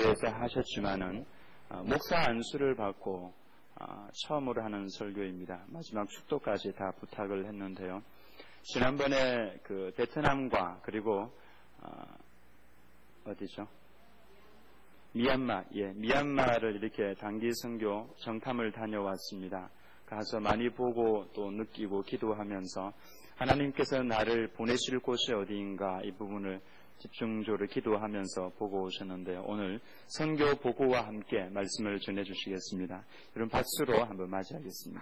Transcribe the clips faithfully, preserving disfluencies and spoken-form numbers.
대해서 하셨지만은 어, 목사 안수를 받고 어, 처음으로 하는 설교입니다. 마지막 축도까지 다 부탁을 했는데요. 지난번에 그 베트남과 그리고 어, 어디죠? 미얀마, 예, 미얀마를 이렇게 단기 선교 정탐을 다녀왔습니다. 가서 많이 보고 또 느끼고 기도하면서 하나님께서 나를 보내실 곳이 어디인가 이 부분을 집중적으로 기도하면서 보고 오셨는데요. 오늘 선교 보고와 함께 말씀을 전해주시겠습니다. 여러분 박수로 한번 맞이하겠습니다.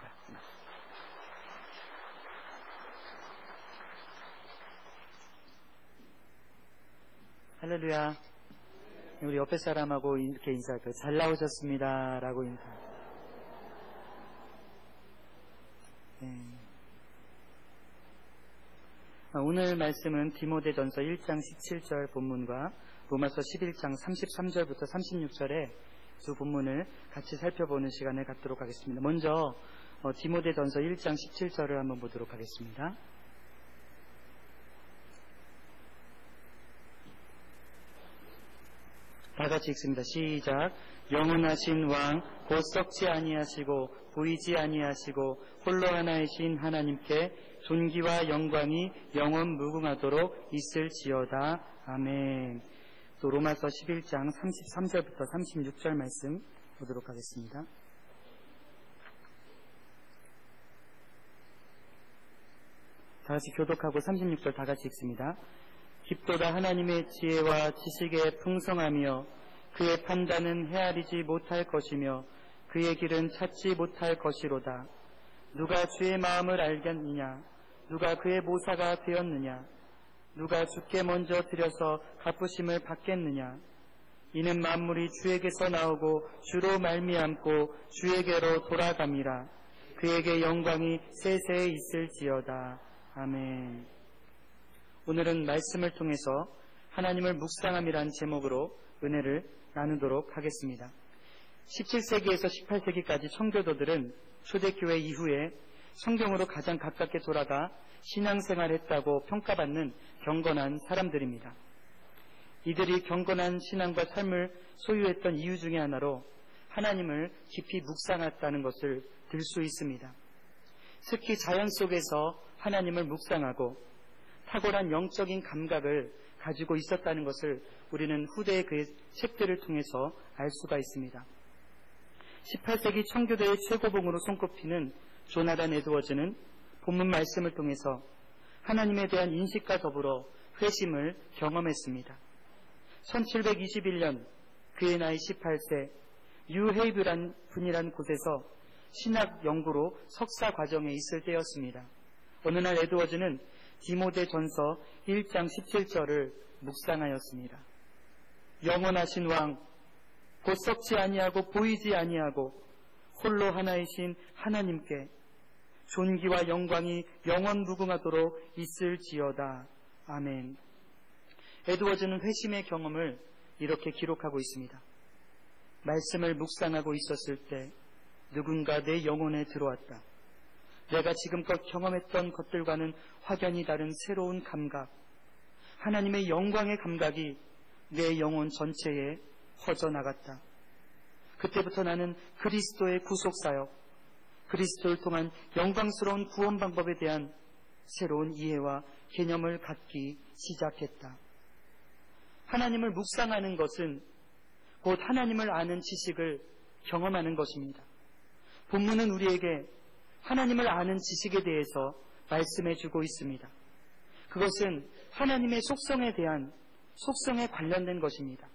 할렐루야. 우리 옆에 사람하고 이렇게 인사할까요? 잘 나오셨습니다 라고 인사. 네. 오늘 말씀은 디모데전서 일 장 십칠 절 본문과 로마서 십일 장 삼십삼 절부터 삼십육 절의 두 본문을 같이 살펴보는 시간을 갖도록 하겠습니다. 먼저 어, 디모데전서 일 장 십칠 절을 한번 보도록 하겠습니다. 다 같이 읽습니다. 시작. 영원하신 왕 곧 썩지 아니하시고 보이지 아니하시고 홀로 하나이신 하나님께 존귀와 영광이 영원 무궁하도록 있을지어다. 아멘. 또 로마서 십일 장 삼십삼 절부터 삼십육 절 말씀 보도록 하겠습니다. 다 같이 교독하고 삼십육 절 다 같이 읽습니다. 깊도다 하나님의 지혜와 지식의 풍성하며 그의 판단은 헤아리지 못할 것이며 그의 길은 찾지 못할 것이로다. 누가 주의 마음을 알겠느냐? 누가 그의 모사가 되었느냐? 누가 주께 먼저 드려서 갚으심을 받겠느냐? 이는 만물이 주에게서 나오고 주로 말미암고 주에게로 돌아감이라. 그에게 영광이 세세에 있을지어다. 아멘. 오늘은 말씀을 통해서 하나님을 묵상함이란 제목으로 은혜를 나누도록 하겠습니다. 십칠 세기에서 십팔 세기까지 청교도들은 초대교회 이후에 성경으로 가장 가깝게 돌아가 신앙생활했다고 평가받는 경건한 사람들입니다. 이들이 경건한 신앙과 삶을 소유했던 이유 중에 하나로 하나님을 깊이 묵상했다는 것을 들 수 있습니다. 특히 자연 속에서 하나님을 묵상하고 탁월한 영적인 감각을 가지고 있었다는 것을 우리는 후대의 그의 책들을 통해서 알 수가 있습니다. 십팔 세기 청교도의 최고봉으로 손꼽히는 조나단 에드워즈는 본문 말씀을 통해서 하나님에 대한 인식과 더불어 회심을 경험했습니다. 천칠백이십일 년 그의 나이 십팔 세 뉴헤이브란 분이란 곳에서 신학 연구로 석사 과정에 있을 때였습니다. 어느 날 에드워즈는 디모데전서 일 장 십칠 절을 묵상하였습니다. 영원하신 왕 곧 썩지 아니하고 보이지 아니하고 홀로 하나이신 하나님께 존귀와 영광이 영원 무궁하도록 있을지어다. 아멘. 에드워즈는 회심의 경험을 이렇게 기록하고 있습니다. 말씀을 묵상하고 있었을 때 누군가 내 영혼에 들어왔다. 내가 지금껏 경험했던 것들과는 확연히 다른 새로운 감각, 하나님의 영광의 감각이 내 영혼 전체에 퍼져나갔다. 그때부터 나는 그리스도의 구속사역, 그리스도를 통한 영광스러운 구원 방법에 대한 새로운 이해와 개념을 갖기 시작했다. 하나님을 묵상하는 것은 곧 하나님을 아는 지식을 경험하는 것입니다. 본문은 우리에게 하나님을 아는 지식에 대해서 말씀해주고 있습니다. 그것은 하나님의 속성에 대한 속성에 관련된 것입니다.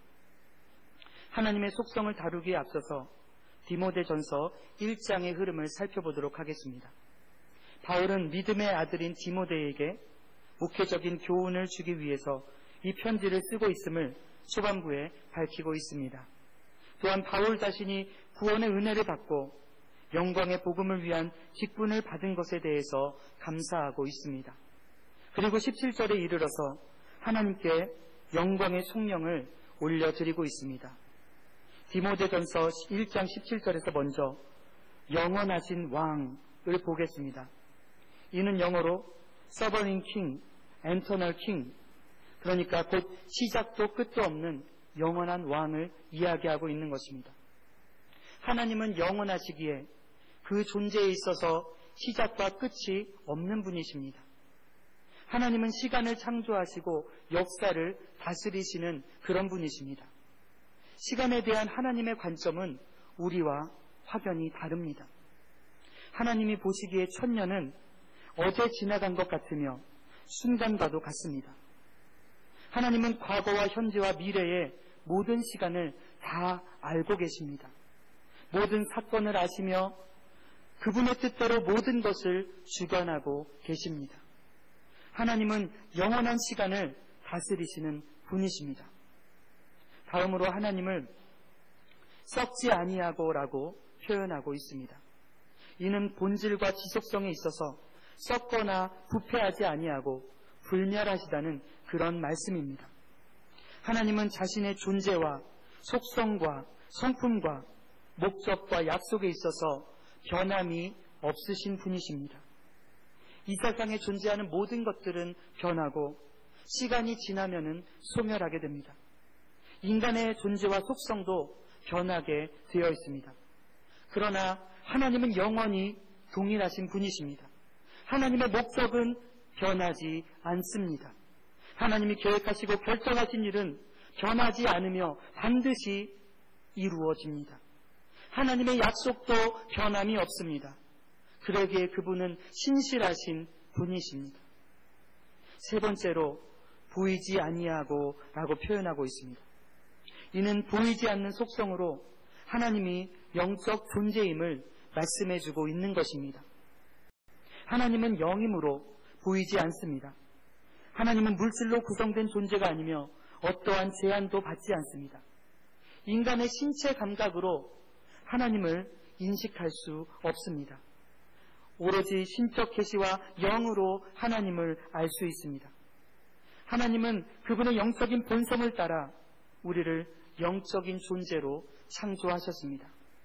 하나님의 속성을 다루기에 앞서서 디모데전서 일 장의 흐름을 살펴보도록 하겠습니다. 바울은 믿음의 아들인 디모데에게 목회적인 교훈을 주기 위해서 이 편지를 쓰고 있음을 초반부에 밝히고 있습니다. 또한 바울 자신이 구원의 은혜를 받고 영광의 복음을 위한 직분을 받은 것에 대해서 감사하고 있습니다. 그리고 십칠 절에 이르러서 하나님께 영광의 송영을 올려드리고 있습니다. 디모데전서 일 장 십칠 절에서 먼저 영원하신 왕을 보겠습니다. 이는 영어로 Sovereign King, Eternal King, 그러니까 곧 시작도 끝도 없는 영원한 왕을 이야기하고 있는 것입니다. 하나님은 영원하시기에 그 존재에 있어서 시작과 끝이 없는 분이십니다. 하나님은 시간을 창조하시고 역사를 다스리시는 그런 분이십니다. 시간에 대한 하나님의 관점은 우리와 확연히 다릅니다. 하나님이 보시기에 천년은 어제 지나간 것 같으며 순간과도 같습니다. 하나님은 과거와 현재와 미래의 모든 시간을 다 알고 계십니다. 모든 사건을 아시며 그분의 뜻대로 모든 것을 주관하고 계십니다. 하나님은 영원한 시간을 다스리시는 분이십니다. 다음으로 하나님을 썩지 아니하고라고 표현하고 있습니다. 이는 본질과 지속성에 있어서 썩거나 부패하지 아니하고 불멸하시다는 그런 말씀입니다. 하나님은 자신의 존재와 속성과 성품과 목적과 약속에 있어서 변함이 없으신 분이십니다. 이 세상에 존재하는 모든 것들은 변하고 시간이 지나면은 소멸하게 됩니다. 인간의 존재와 속성도 변하게 되어 있습니다. 그러나 하나님은 영원히 동일하신 분이십니다. 하나님의 목적은 변하지 않습니다. 하나님이 계획하시고 결정하신 일은 변하지 않으며 반드시 이루어집니다. 하나님의 약속도 변함이 없습니다. 그러기에 그분은 신실하신 분이십니다. 세 번째로 보이지 아니하고 라고 표현하고 있습니다. 이는 보이지 않는 속성으로 하나님이 영적 존재임을 말씀해주고 있는 것입니다. 하나님은 영이므로 보이지 않습니다. 하나님은 물질로 구성된 존재가 아니며 어떠한 제한도 받지 않습니다. 인간의 신체 감각으로 하나님을 인식할 수 없습니다. 오로지 신적 계시와 영으로 하나님을 알 수 있습니다. 하나님은 그분의 영적인 본성을 따라 우리를 영적인 존재로 창조하셨습니다.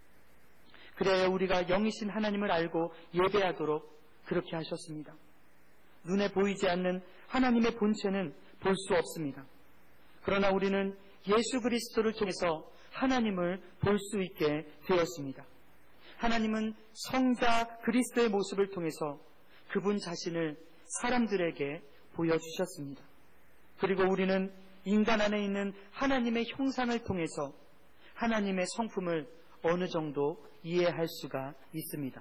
그래야 우리가 영이신 하나님을 알고 예배하도록 그렇게 하셨습니다. 눈에 보이지 않는 하나님의 본체는 볼 수 없습니다. 그러나 우리는 예수 그리스도를 통해서 하나님을 볼 수 있게 되었습니다. 하나님은 성자 그리스도의 모습을 통해서 그분 자신을 사람들에게 보여주셨습니다. 그리고 우리는 인간 안에 있는 하나님의 형상을 통해서 하나님의 성품을 어느 정도 이해할 수가 있습니다.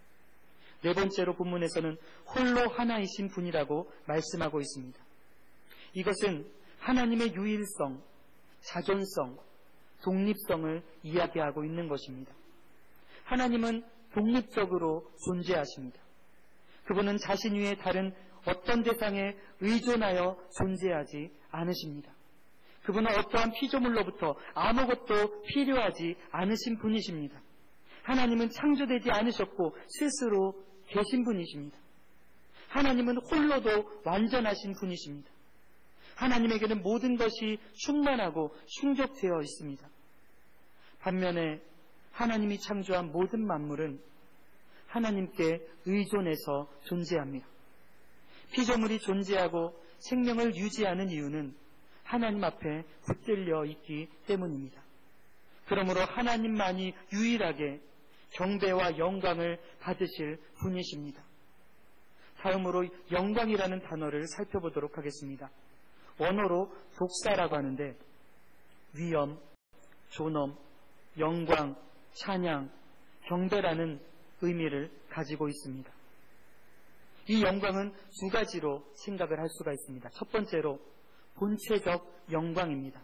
네 번째로 본문에서는 홀로 하나이신 분이라고 말씀하고 있습니다. 이것은 하나님의 유일성, 자존성, 독립성을 이야기하고 있는 것입니다. 하나님은 독립적으로 존재하십니다. 그분은 자신 위에 다른 어떤 대상에 의존하여 존재하지 않으십니다. 그분은 어떠한 피조물로부터 아무것도 필요하지 않으신 분이십니다. 하나님은 창조되지 않으셨고 스스로 계신 분이십니다. 하나님은 홀로도 완전하신 분이십니다. 하나님에게는 모든 것이 충만하고 충족되어 있습니다. 반면에 하나님이 창조한 모든 만물은 하나님께 의존해서 존재합니다. 피조물이 존재하고 생명을 유지하는 이유는 하나님 앞에 붙들려 있기 때문입니다. 그러므로 하나님만이 유일하게 경배와 영광을 받으실 분이십니다. 다음으로 영광이라는 단어를 살펴보도록 하겠습니다. 원어로 독사라고 하는데 위엄, 존엄, 영광, 찬양, 경배라는 의미를 가지고 있습니다. 이 영광은 두 가지로 생각을 할 수가 있습니다. 첫 번째로 본체적 영광입니다.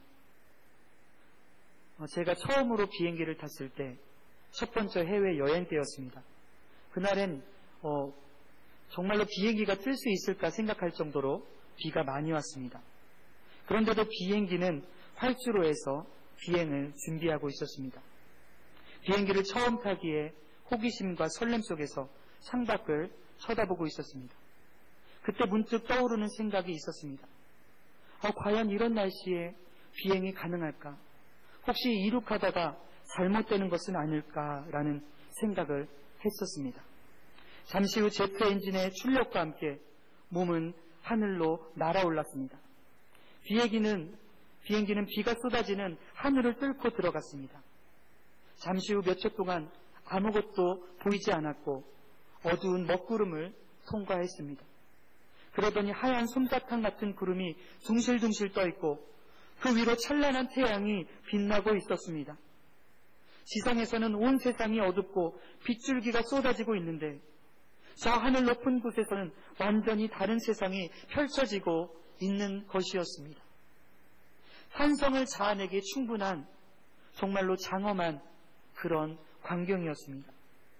제가 처음으로 비행기를 탔을 때 첫 번째 해외 여행 때였습니다. 그날엔 어, 정말로 비행기가 뜰 수 있을까 생각할 정도로 비가 많이 왔습니다. 그런데도 비행기는 활주로에서 비행을 준비하고 있었습니다. 비행기를 처음 타기에 호기심과 설렘 속에서 창밖을 쳐다보고 있었습니다. 그때 문득 떠오르는 생각이 있었습니다. 아, 과연 이런 날씨에 비행이 가능할까? 혹시 이륙하다가 잘못되는 것은 아닐까라는 생각을 했었습니다. 잠시 후 제트 엔진의 출력과 함께 몸은 하늘로 날아올랐습니다. 비행기는 비행기는 비가 쏟아지는 하늘을 뚫고 들어갔습니다. 잠시 후 몇 초 동안 아무것도 보이지 않았고 어두운 먹구름을 통과했습니다. 그러더니 하얀 솜사탕 같은 구름이 둥실둥실 떠있고 그 위로 찬란한 태양이 빛나고 있었습니다. 지상에서는 온 세상이 어둡고 빗줄기가 쏟아지고 있는데 저 하늘 높은 곳에서는 완전히 다른 세상이 펼쳐지고 있는 것이었습니다. 환성을 자아내기에 충분한 정말로 장엄한 그런 광경이었습니다.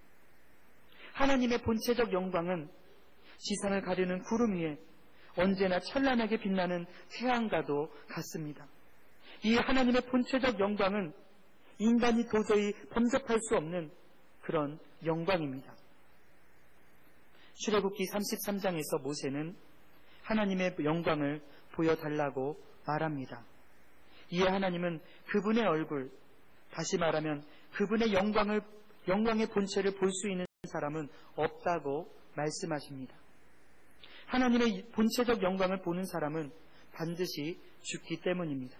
하나님의 본체적 영광은 지상을 가르는 구름 위에 언제나 찬란하게 빛나는 태양과도 같습니다. 이 하나님의 본체적 영광은 인간이 도저히 범접할 수 없는 그런 영광입니다. 출애굽기 삼십삼 장에서 모세는 하나님의 영광을 보여달라고 말합니다. 이에 하나님은 그분의 얼굴, 다시 말하면 그분의 영광을, 영광의 본체를 볼 수 있는 사람은 없다고 말씀하십니다. 하나님의 본체적 영광을 보는 사람은 반드시 죽기 때문입니다.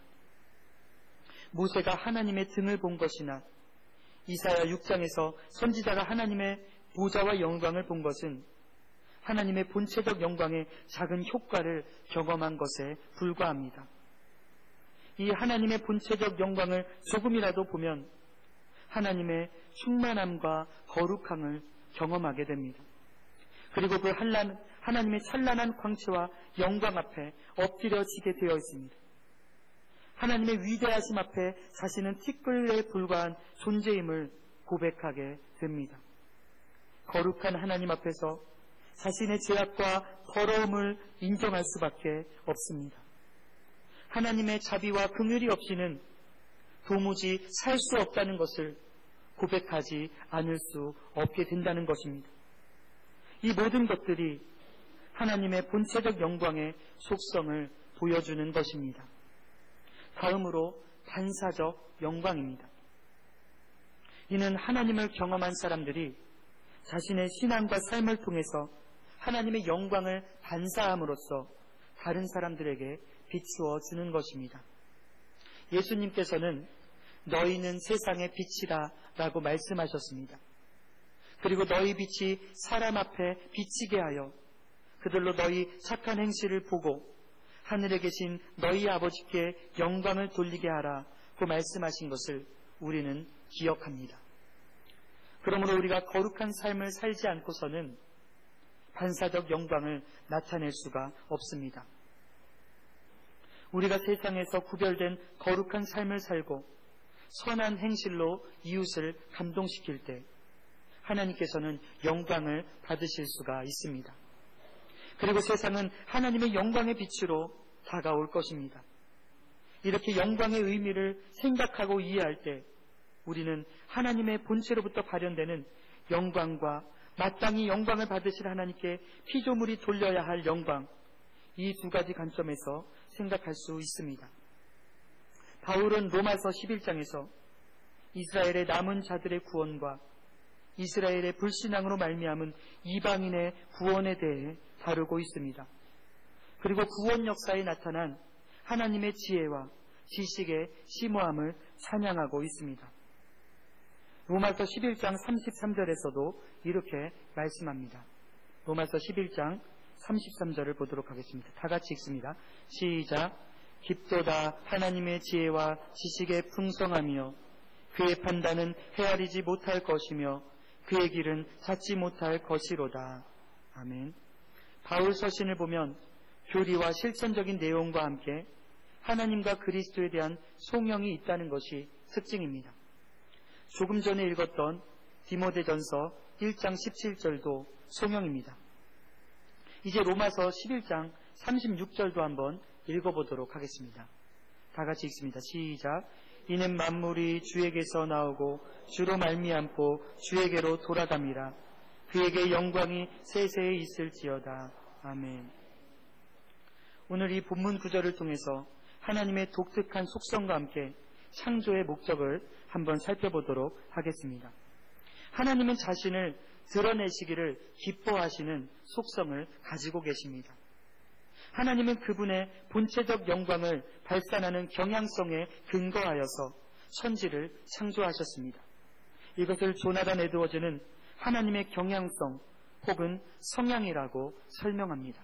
모세가 하나님의 등을 본 것이나 이사야 육 장에서 선지자가 하나님의 보좌와 영광을 본 것은 하나님의 본체적 영광의 작은 효과를 경험한 것에 불과합니다. 이 하나님의 본체적 영광을 조금이라도 보면 하나님의 충만함과 거룩함을 경험하게 됩니다. 그리고 그 하나님의 찬란한 광채와 영광 앞에 엎드려지게 되어 있습니다. 하나님의 위대하심 앞에 자신은 티끌에 불과한 존재임을 고백하게 됩니다. 거룩한 하나님 앞에서 자신의 죄악과 더러움을 인정할 수밖에 없습니다. 하나님의 자비와 긍휼이 없이는 도무지 살 수 없다는 것을 고백하지 않을 수 없게 된다는 것입니다. 이 모든 것들이 하나님의 본체적 영광의 속성을 보여주는 것입니다. 다음으로 반사적 영광입니다. 이는 하나님을 경험한 사람들이 자신의 신앙과 삶을 통해서 하나님의 영광을 반사함으로써 다른 사람들에게 비추어 주는 것입니다. 예수님께서는 너희는 세상의 빛이라 라고 말씀하셨습니다. 그리고 너희 빛이 사람 앞에 비치게 하여 그들로 너희 착한 행실을 보고 하늘에 계신 너희 아버지께 영광을 돌리게 하라고 말씀하신 것을 우리는 기억합니다. 그러므로 우리가 거룩한 삶을 살지 않고서는 반사적 영광을 나타낼 수가 없습니다. 우리가 세상에서 구별된 거룩한 삶을 살고 선한 행실로 이웃을 감동시킬 때 하나님께서는 영광을 받으실 수가 있습니다. 그리고 세상은 하나님의 영광의 빛으로 다가올 것입니다. 이렇게 영광의 의미를 생각하고 이해할 때 우리는 하나님의 본체로부터 발현되는 영광과 마땅히 영광을 받으실 하나님께 피조물이 돌려야 할 영광, 이 두 가지 관점에서 생각할 수 있습니다. 바울은 로마서 십일 장에서 이스라엘의 남은 자들의 구원과 이스라엘의 불신앙으로 말미암은 이방인의 구원에 대해 다루고 있습니다. 그리고 구원 역사에 나타난 하나님의 지혜와 지식의 심오함을 찬양하고 있습니다. 로마서 십일 장 삼십삼 절에서도 이렇게 말씀합니다. 로마서 십일 장 삼십삼 절을 보도록 하겠습니다. 다 같이 읽습니다. 시작. 깊도다 하나님의 지혜와 지식의 풍성하며 그의 판단은 헤아리지 못할 것이며 그의 길은 찾지 못할 것이로다. 아멘. 바울 서신을 보면 교리와 실천적인 내용과 함께 하나님과 그리스도에 대한 송영이 있다는 것이 특징입니다. 조금 전에 읽었던 디모데전서 일 장 십칠 절도 송영입니다. 이제 로마서 십일 장 삼십육 절도 한번 읽어보도록 하겠습니다. 다 같이 읽습니다. 시작. 이는 만물이 주에게서 나오고 주로 말미암고 주에게로 돌아갑니다. 그에게 영광이 세세에 있을지어다. 아멘. 오늘 이 본문 구절을 통해서 하나님의 독특한 속성과 함께 창조의 목적을 한번 살펴보도록 하겠습니다. 하나님은 자신을 드러내시기를 기뻐하시는 속성을 가지고 계십니다. 하나님은 그분의 본체적 영광을 발산하는 경향성에 근거하여서 천지를 창조하셨습니다. 이것을 조나단 에드워즈는 하나님의 경향성 혹은 성향이라고 설명합니다.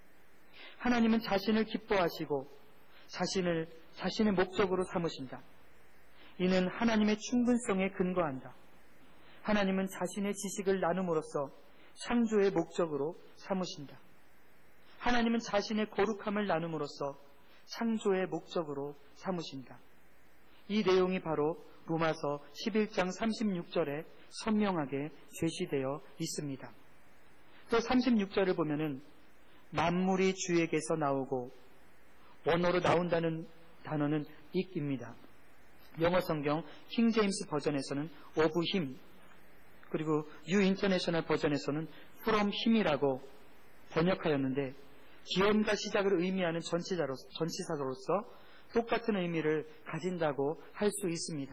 하나님은 자신을 기뻐하시고 자신을 자신의 목적으로 삼으신다. 이는 하나님의 충분성에 근거한다. 하나님은 자신의 지식을 나눔으로써 창조의 목적으로 삼으신다. 하나님은 자신의 거룩함을 나눔으로써 창조의 목적으로 삼으신다. 이 내용이 바로 로마서 십일 장 삼십육 절에 선명하게 제시되어 있습니다. 또 삼십육 절을 보면은 만물이 주에게서 나오고, 원어로 나온다는 단어는 ik입니다. 영어 성경 킹 제임스 버전에서는 of him, 그리고 뉴 인터내셔널 버전에서는 from him이라고 번역하였는데, 기원과 시작을 의미하는 전치사로서, 전치사로서 똑같은 의미를 가진다고 할 수 있습니다.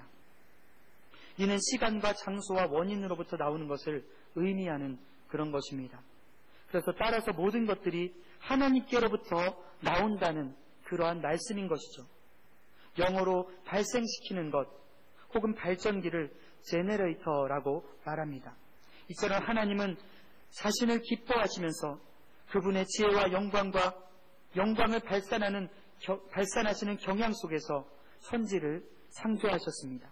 이는 시간과 장소와 원인으로부터 나오는 것을 의미하는 그런 것입니다. 그래서 따라서 모든 것들이 하나님께로부터 나온다는 그러한 말씀인 것이죠. 영어로 발생시키는 것 혹은 발전기를 제너레이터라고 말합니다. 이처럼 하나님은 자신을 기뻐하시면서 그분의 지혜와 영광과 영광을 발산하는 겨, 발산하시는 경향 속에서 천지를 창조하셨습니다.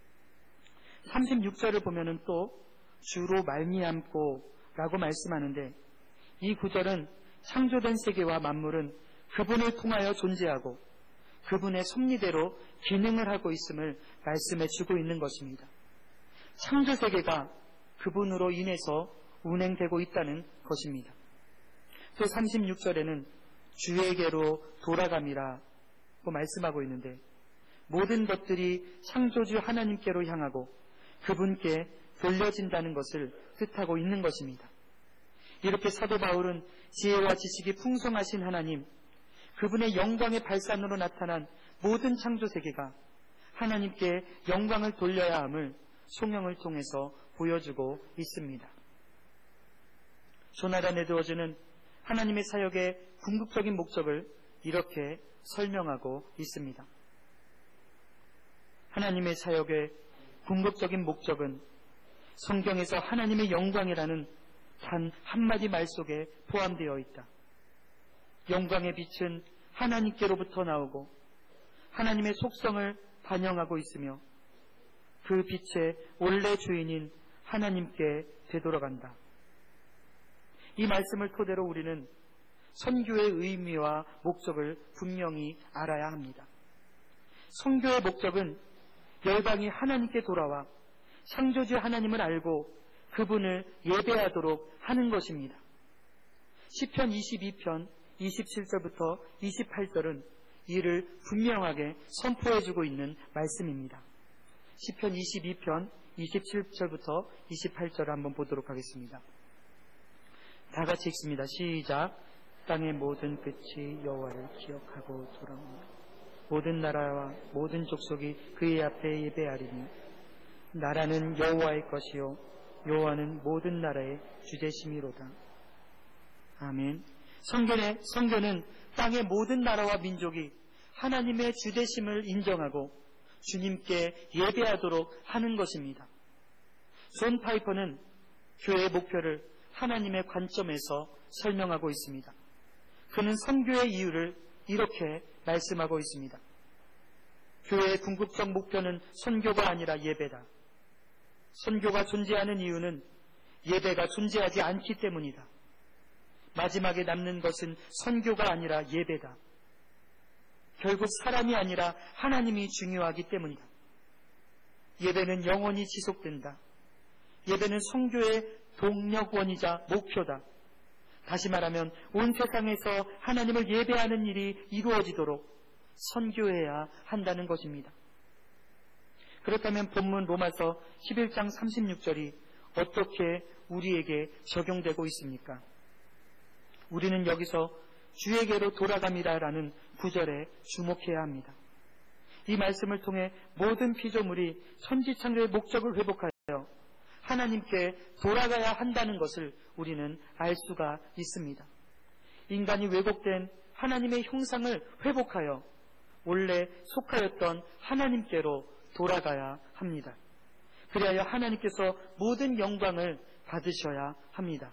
삼십육 절을 보면은 또 주로 말미암고 라고 말씀하는데, 이 구절은 창조된 세계와 만물은 그분을 통하여 존재하고 그분의 섭리대로 기능을 하고 있음을 말씀해 주고 있는 것입니다. 창조 세계가 그분으로 인해서 운행되고 있다는 것입니다. 또 삼십육 절에는 주에게로 돌아감이라고 말씀하고 있는데, 모든 것들이 창조주 하나님께로 향하고 그분께 돌려진다는 것을 뜻하고 있는 것입니다. 이렇게 사도 바울은 지혜와 지식이 풍성하신 하나님, 그분의 영광의 발산으로 나타난 모든 창조 세계가 하나님께 영광을 돌려야 함을 성경을 통해서 보여주고 있습니다. 조나단 에드워즈는 하나님의 사역의 궁극적인 목적을 이렇게 설명하고 있습니다. 하나님의 사역의 궁극적인 목적은 성경에서 하나님의 영광이라는 단 한마디 말 속에 포함되어 있다. 영광의 빛은 하나님께로부터 나오고 하나님의 속성을 반영하고 있으며 그 빛의 원래 주인인 하나님께 되돌아간다. 이 말씀을 토대로 우리는 선교의 의미와 목적을 분명히 알아야 합니다. 선교의 목적은 열방이 하나님께 돌아와 창조주 하나님을 알고 그분을 예배하도록 하는 것입니다. 시편 이십이 편 이십칠 절부터 이십팔 절은 이를 분명하게 선포해주고 있는 말씀입니다. 시편 이십이 편 이십칠 절부터 이십팔 절을 한번 보도록 하겠습니다. 다 같이 읽습니다. 시작. 땅의 모든 끝이 여호와를 기억하고 돌아옵니다. 모든 나라와 모든 족속이 그의 앞에 예배하리니 나라는 여호와의 것이요 여호와는 모든 나라의 주되심이로다. 아멘. 성경의, 성경은 땅의 모든 나라와 민족이 하나님의 주되심을 인정하고 주님께 예배하도록 하는 것입니다. 존 파이퍼는 교회의 목표를 하나님의 관점에서 설명하고 있습니다. 그는 선교의 이유를 이렇게 말씀하고 있습니다. 교회의 궁극적 목표는 선교가 아니라 예배다. 선교가 존재하는 이유는 예배가 존재하지 않기 때문이다. 마지막에 남는 것은 선교가 아니라 예배다. 결국 사람이 아니라 하나님이 중요하기 때문이다. 예배는 영원히 지속된다. 예배는 선교의 동력원이자 목표다. 다시 말하면 온 세상에서 하나님을 예배하는 일이 이루어지도록 선교해야 한다는 것입니다. 그렇다면 본문 로마서 십일 장 삼십육 절이 어떻게 우리에게 적용되고 있습니까? 우리는 여기서 주에게로 돌아갑니다라는 구절에 주목해야 합니다. 이 말씀을 통해 모든 피조물이 천지창조의 목적을 회복하여 하나님께 돌아가야 한다는 것을 우리는 알 수가 있습니다. 인간이 왜곡된 하나님의 형상을 회복하여 원래 속하였던 하나님께로 돌아가야 합니다. 그리하여 하나님께서 모든 영광을 받으셔야 합니다.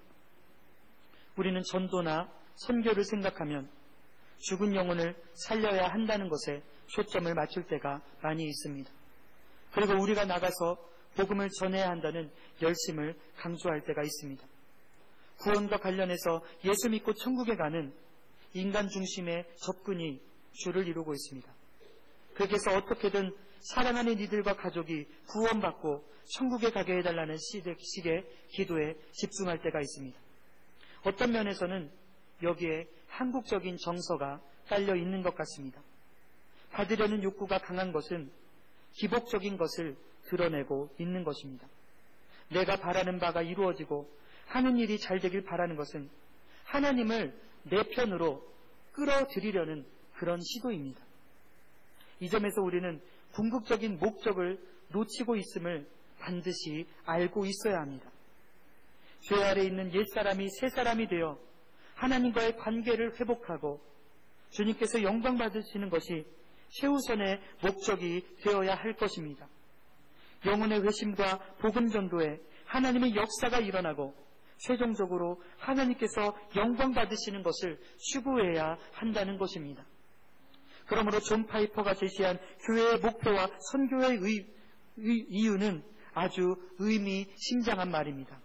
우리는 전도나 선교를 생각하면 죽은 영혼을 살려야 한다는 것에 초점을 맞출 때가 많이 있습니다. 그리고 우리가 나가서 복음을 전해야 한다는 열심을 강조할 때가 있습니다. 구원과 관련해서 예수 믿고 천국에 가는 인간 중심의 접근이 주를 이루고 있습니다. 그렇게 해서 어떻게든 사랑하는 이들과 가족이 구원받고 천국에 가게 해달라는 식의 기도에 집중할 때가 있습니다. 어떤 면에서는 여기에 한국적인 정서가 깔려 있는 것 같습니다. 받으려는 욕구가 강한 것은 기복적인 것을 드러내고 있는 것입니다. 내가 바라는 바가 이루어지고 하는 일이 잘 되길 바라는 것은 하나님을 내 편으로 끌어들이려는 그런 시도입니다. 이 점에서 우리는 궁극적인 목적을 놓치고 있음을 반드시 알고 있어야 합니다. 죄 아래 있는 옛사람이 새사람이 되어 하나님과의 관계를 회복하고 주님께서 영광 받으시는 것이 최우선의 목적이 되어야 할 것입니다. 영혼의 회심과 복음 전도에 하나님의 역사가 일어나고 최종적으로 하나님께서 영광 받으시는 것을 추구해야 한다는 것입니다. 그러므로 존 파이퍼가 제시한 교회의 목표와 선교의 의, 의, 이유는 아주 의미심장한 말입니다.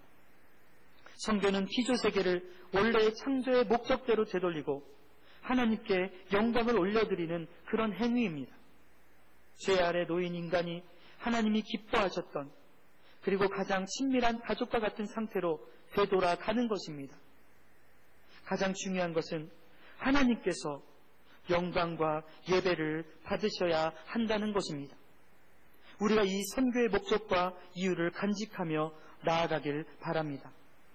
선교는 피조세계를 원래의 창조의 목적대로 되돌리고 하나님께 영광을 올려드리는 그런 행위입니다. 죄 아래 놓인 인간이 하나님이 기뻐하셨던 그리고 가장 친밀한 가족과 같은 상태로 되돌아가는 것입니다. 가장 중요한 것은 하나님께서 영광과 예배를 받으셔야 한다는 것입니다. 우리가 이 선교의 목적과 이유를 간직하며 나아가길 바랍니다.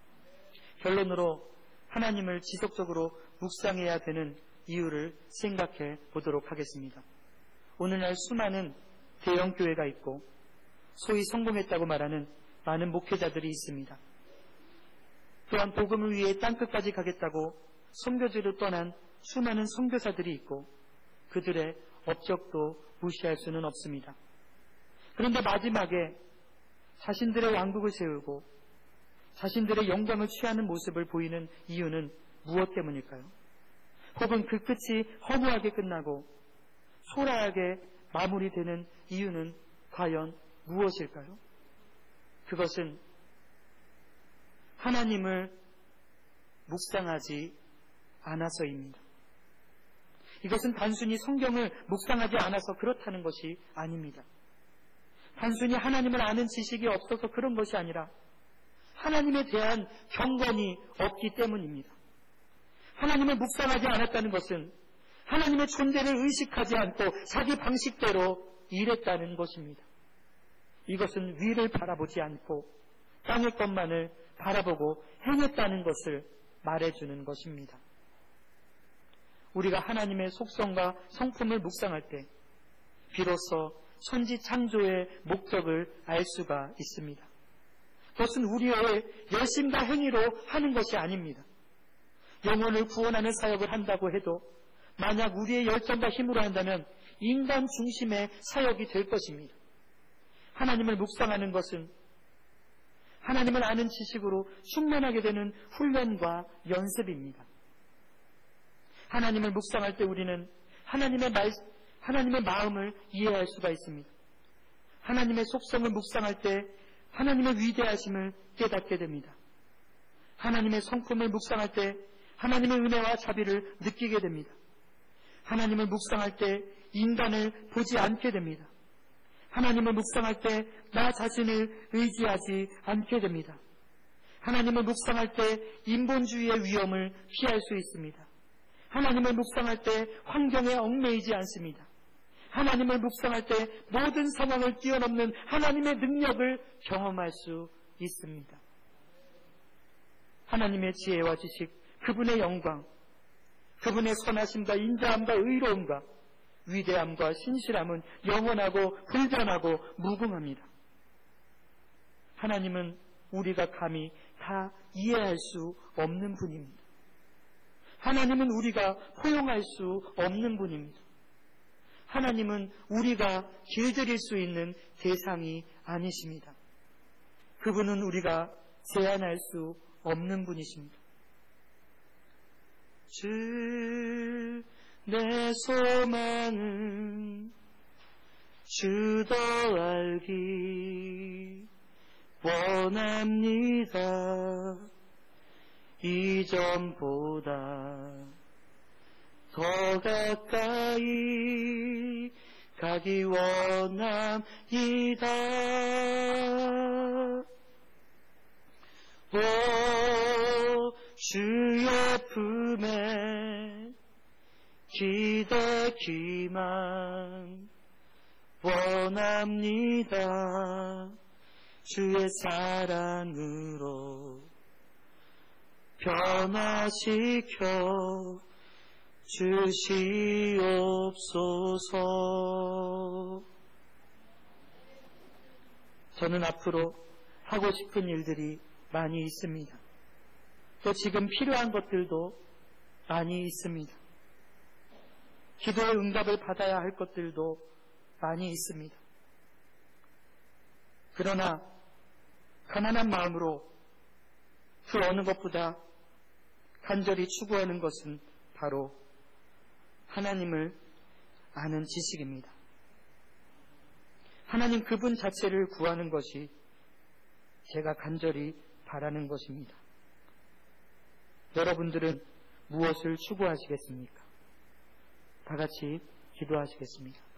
결론으로 하나님을 지속적으로 묵상해야 되는 이유를 생각해 보도록 하겠습니다. 오늘날 수많은 대형 교회가 있고 소위 성공했다고 말하는 많은 목회자들이 있습니다. 또한 복음을 위해 땅끝까지 가겠다고 선교지로 떠난 수많은 선교사들이 있고 그들의 업적도 무시할 수는 없습니다. 그런데 마지막에 자신들의 왕국을 세우고 자신들의 영광을 취하는 모습을 보이는 이유는 무엇 때문일까요? 혹은 그 끝이 허무하게 끝나고 초라하게 마무리되는 이유는 과연 무엇일까요? 그것은 하나님을 묵상하지 않아서입니다. 이것은 단순히 성경을 묵상하지 않아서 그렇다는 것이 아닙니다. 단순히 하나님을 아는 지식이 없어서 그런 것이 아니라 하나님에 대한 경건이 없기 때문입니다. 하나님을 묵상하지 않았다는 것은 하나님의 존재를 의식하지 않고 자기 방식대로 일했다는 것입니다. 이것은 위를 바라보지 않고 땅의 것만을 바라보고 행했다는 것을 말해주는 것입니다. 우리가 하나님의 속성과 성품을 묵상할 때 비로소 천지 창조의 목적을 알 수가 있습니다. 그것은 우리의 열심과 행위로 하는 것이 아닙니다. 영혼을 구원하는 사역을 한다고 해도 만약 우리의 열정과 힘으로 한다면 인간 중심의 사역이 될 것입니다. 하나님을 묵상하는 것은 하나님을 아는 지식으로 충만하게 되는 훈련과 연습입니다. 하나님을 묵상할 때 우리는 하나님의 말, 하나님의 마음을 이해할 수가 있습니다. 하나님의 속성을 묵상할 때 하나님의 위대하심을 깨닫게 됩니다. 하나님의 성품을 묵상할 때 하나님의 은혜와 자비를 느끼게 됩니다. 하나님을 묵상할 때 인간을 보지 않게 됩니다. 하나님을 묵상할 때 나 자신을 의지하지 않게 됩니다. 하나님을 묵상할 때 인본주의의 위험을 피할 수 있습니다. 하나님을 묵상할 때 환경에 얽매이지 않습니다. 하나님을 묵상할 때 모든 상황을 뛰어넘는 하나님의 능력을 경험할 수 있습니다. 하나님의 지혜와 지식, 그분의 영광, 그분의 선하심과 인자함과 의로움과 위대함과 신실함은 영원하고 불변하고 무궁합니다. 하나님은 우리가 감히 다 이해할 수 없는 분입니다. 하나님은 우리가 포용할 수 없는 분입니다. 하나님은 우리가 길들일 수 있는 대상이 아니십니다. 그분은 우리가 제한할 수 없는 분이십니다. 주, 내 소망은 주 더 알기 원합니다. 이전보다 더 가까이 가기 원합니다. 오 주의 품에 기대기만 원합니다. 주의 사랑으로 변화시켜 주시옵소서. 저는 앞으로 하고 싶은 일들이 많이 있습니다. 또 지금 필요한 것들도 많이 있습니다. 기도의 응답을 받아야 할 것들도 많이 있습니다. 그러나 가난한 마음으로 그 어느 것보다 간절히 추구하는 것은 바로 하나님을 아는 지식입니다. 하나님 그분 자체를 구하는 것이 제가 간절히 바라는 것입니다. 여러분들은 무엇을 추구하시겠습니까? 다 같이 기도하시겠습니다.